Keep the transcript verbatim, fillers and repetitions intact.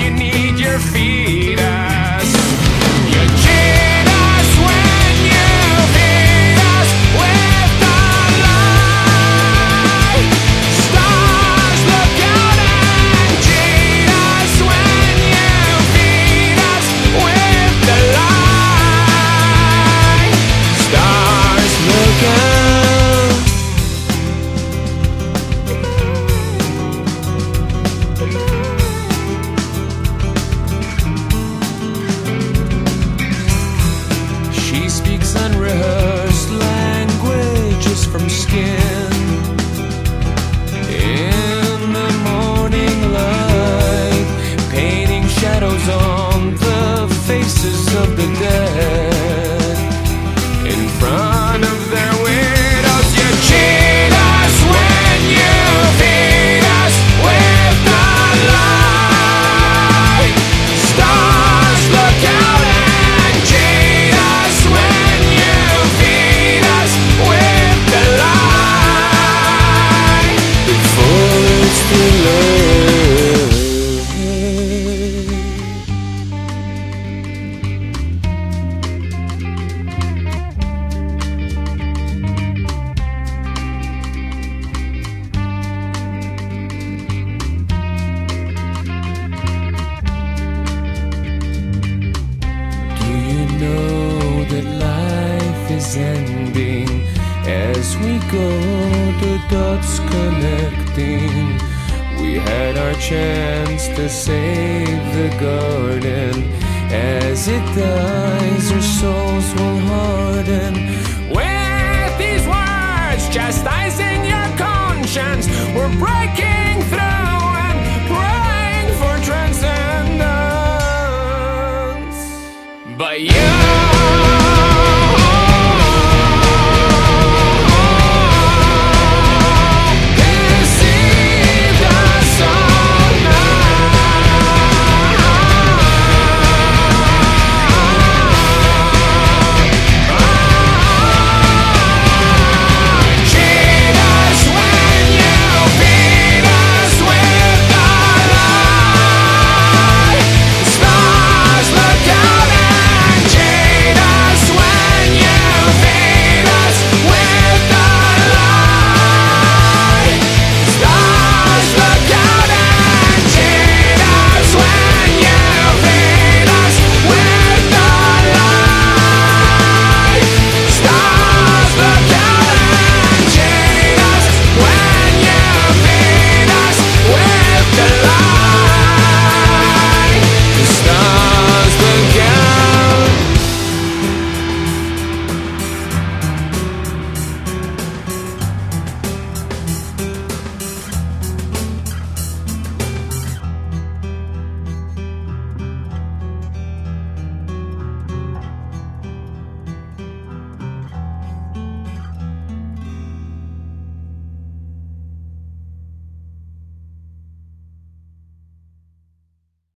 need your fetus. You cheat us when you feed us with the light. Stars look out and cheat us when you feed us with the light. Stars look out. She speaks unrehearsed languages from skin. In the morning light, painting shadows on the faces of the dead. In front of their widows, you cheat us when you feed us with the light. Stars look out and cheat us when you feed us with the light. Before it's too late. Do you know that life is ending as we go, the dots connecting? We had our chance to save the garden. As it dies, our souls will harden. With these words, chastising your conscience, we're breaking